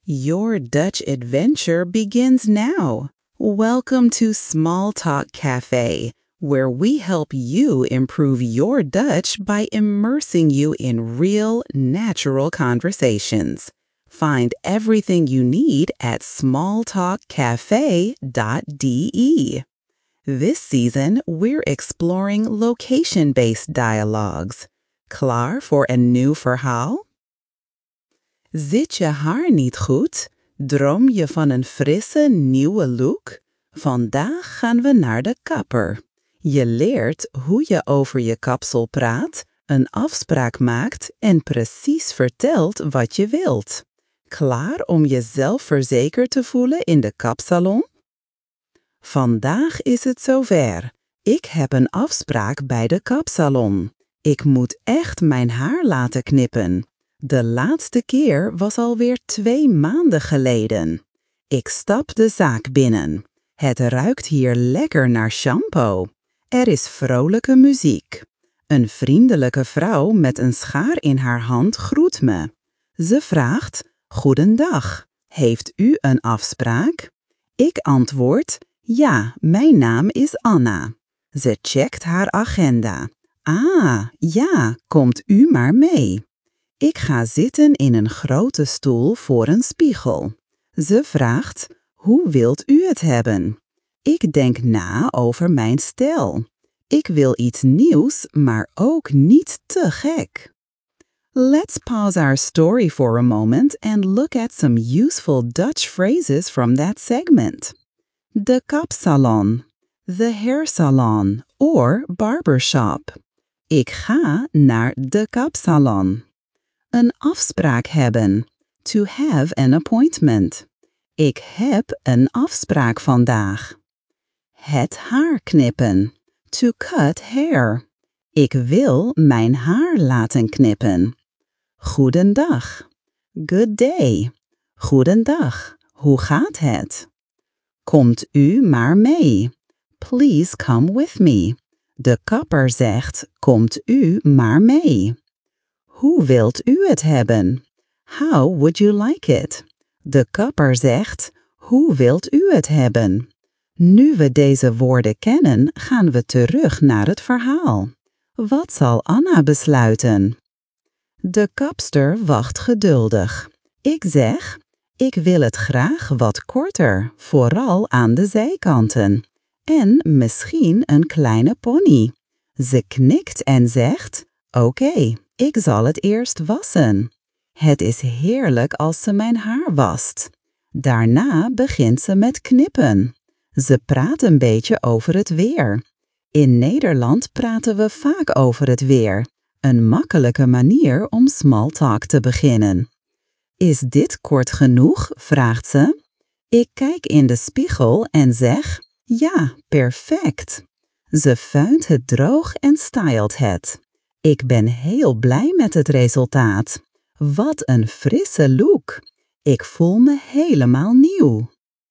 Your Dutch adventure begins now. Welcome to Small Talk Cafe, where we help you improve your Dutch by immersing you in real, natural conversations. Find everything you need at smalltalkcafe.de. This season, we're exploring location-based dialogues. Klaar voor een nieuw verhaal? Zit je haar niet goed? Droom je van een frisse, nieuwe look? Vandaag gaan we naar de kapper. Je leert hoe je over je kapsel praat, een afspraak maakt en precies vertelt wat je wilt. Klaar om je zelfverzekerd te voelen in de kapsalon? Vandaag is het zover. Ik heb een afspraak bij de kapsalon. Ik moet echt mijn haar laten knippen. De laatste keer was alweer 2 maanden geleden. Ik stap de zaak binnen. Het ruikt hier lekker naar shampoo. Er is vrolijke muziek. Een vriendelijke vrouw met een schaar in haar hand groet me. Ze vraagt: "Goedendag, heeft u een afspraak?" Ik antwoord: "Ja, mijn naam is Anna." Ze checkt haar agenda. "Ah, ja, komt u maar mee." Ik ga zitten in een grote stoel voor een spiegel. Ze vraagt: "Hoe wilt u het hebben?" Ik denk na over mijn stijl. Ik wil iets nieuws, maar ook niet te gek. Let's pause our story for a moment and look at some useful Dutch phrases from that segment. De kapsalon, the hair salon or barbershop. Ik ga naar de kapsalon. Een afspraak hebben, to have an appointment. Ik heb een afspraak vandaag. Het haar knippen, to cut hair. Ik wil mijn haar laten knippen. Goedendag, good day. Goedendag, hoe gaat het? Komt u maar mee. Please come with me. De kapper zegt: "Komt u maar mee." Hoe wilt u het hebben? How would you like it? De kapper zegt: "Hoe wilt u het hebben?" Nu we deze woorden kennen, gaan we terug naar het verhaal. Wat zal Anna besluiten? De kapster wacht geduldig. Ik zeg: "Ik wil het graag wat korter, vooral aan de zijkanten. En misschien een kleine pony." Ze knikt en zegt: "Oké. Ik zal het eerst wassen." Het is heerlijk als ze mijn haar wast. Daarna begint ze met knippen. Ze praat een beetje over het weer. In Nederland praten we vaak over het weer. Een makkelijke manier om small talk te beginnen. "Is dit kort genoeg?" vraagt ze. Ik kijk in de spiegel en zeg: "Ja, perfect." Ze föhnt het droog en stylt het. Ik ben heel blij met het resultaat. Wat een frisse look. Ik voel me helemaal nieuw.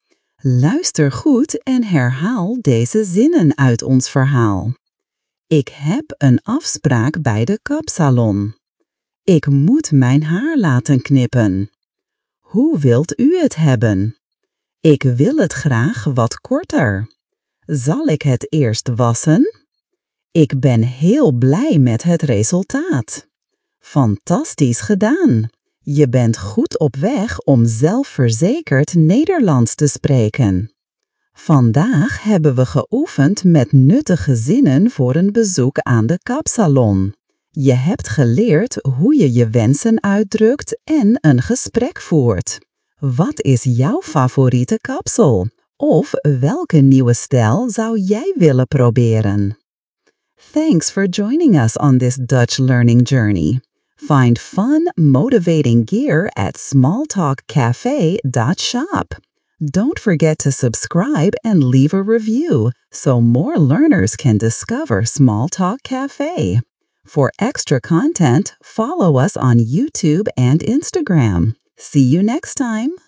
Luister goed en herhaal deze zinnen uit ons verhaal. Ik heb een afspraak bij de kapsalon. Ik moet mijn haar laten knippen. Hoe wilt u het hebben? Ik wil het graag wat korter. Zal ik het eerst wassen? Ik ben heel blij met het resultaat. Fantastisch gedaan. Je bent goed op weg om zelfverzekerd Nederlands te spreken. Vandaag hebben we geoefend met nuttige zinnen voor een bezoek aan de kapsalon. Je hebt geleerd hoe je je wensen uitdrukt en een gesprek voert. Wat is jouw favoriete kapsel? Of welke nieuwe stijl zou jij willen proberen? Thanks for joining us on this Dutch learning journey. Find fun, motivating gear at smalltalkcafe.shop. Don't forget to subscribe and leave a review so more learners can discover Small Talk Cafe. For extra content, follow us on YouTube and Instagram. See you next time.